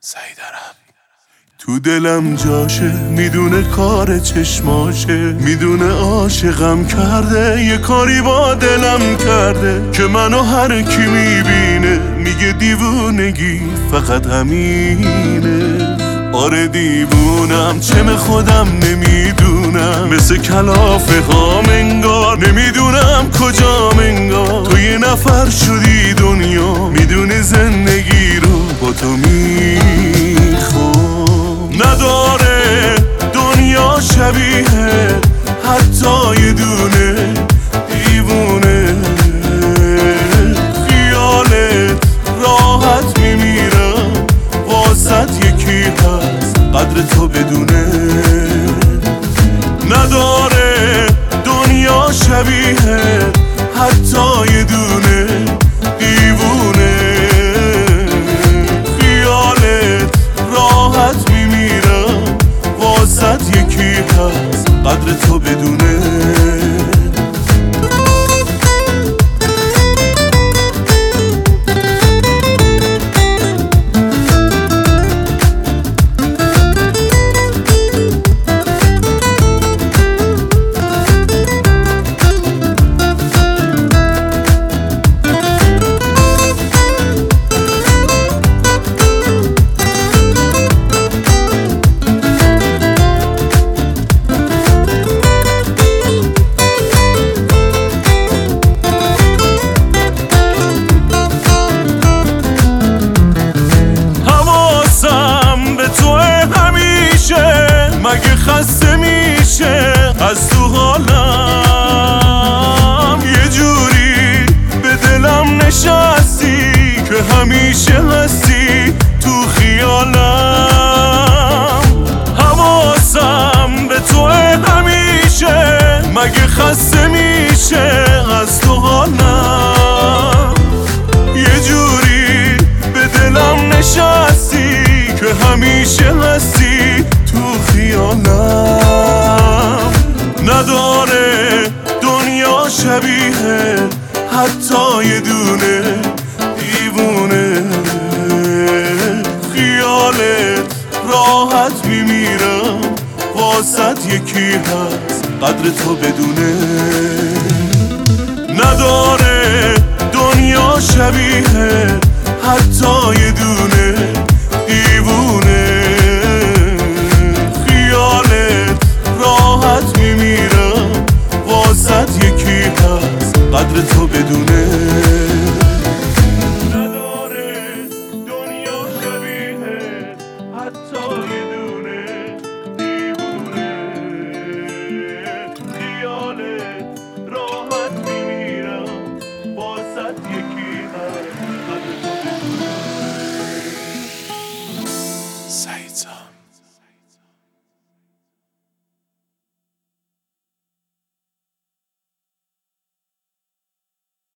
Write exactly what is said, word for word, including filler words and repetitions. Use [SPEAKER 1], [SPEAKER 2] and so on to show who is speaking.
[SPEAKER 1] سیدرم تو دلم جاشه، میدونه کار چشماشه، میدونه عاشقم کرده، یه کاری با دلم کرده که منو هر کی میبینه میگه دیوونگی فقط همینه. آره دیوونم، چم خودم نمیدونم، مثل کلافه ها منگار، نمیدونم کجا منگار تو یه نفر شدی دنیا، میدونی زندگی رو با تو میخوام. نداره دنیا شبیه حتی یه دونه دیوونه، خیالت راحت میمیرم واسط یکی هست قدر تو بدونه. نداره دنیا شبیه حتی یه دونه دیوونه، خیالت راحت میمیرم واسط یکی هست قدر تو بدونه. مگه خسته میشه از تو حالم، یه جوری به دلم نشستی که همیشه هستی تو خیالم. حواسم به تو همیشه، مگه خسته میشه از تو حالم، یه جوری به دلم نشستی که همیشه هستی تو خیالم. نداره دنیا شبیه حتی یه دونه دیوونه، خیالت راحت میمیرم واسط یکی هست قدر تو بدونه. نداره دنیا شبیه